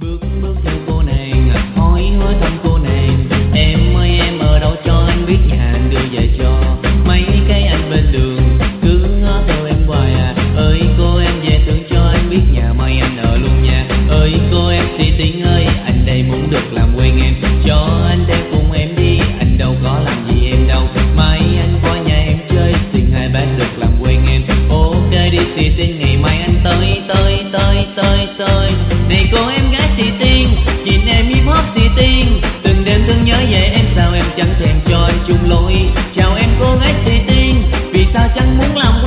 Bước bước theo cô nàng, hỏi hỏi thăm cô nàng. Em ơi em ở đâu cho anh biết nhà anh đưa về cho. Mấy cái anh bên đường cứ ngó theo em hoài à. Ơi cô em về thương cho anh biết nhà mai anh ở luôn nha. Ơi cô em Si Tiên ơi, anh đây muốn được làm quen em. Cho anh đem cùng em đi, anh đâu có làm gì em đâu. Mai anh qua nhà em chơi, xin hai bác được làm quen em. Ok đi Si Tiên, ngày mai anh tới tới tới tới tới. Này cô em gái Si Tiên, nhìn em hip hop Si Tiên. Từng đêm thương nhớ về em, sao em chẳng thèm cho anh chung lối. Chào em cô gái Si Tiên, vì sao chẳng muốn làm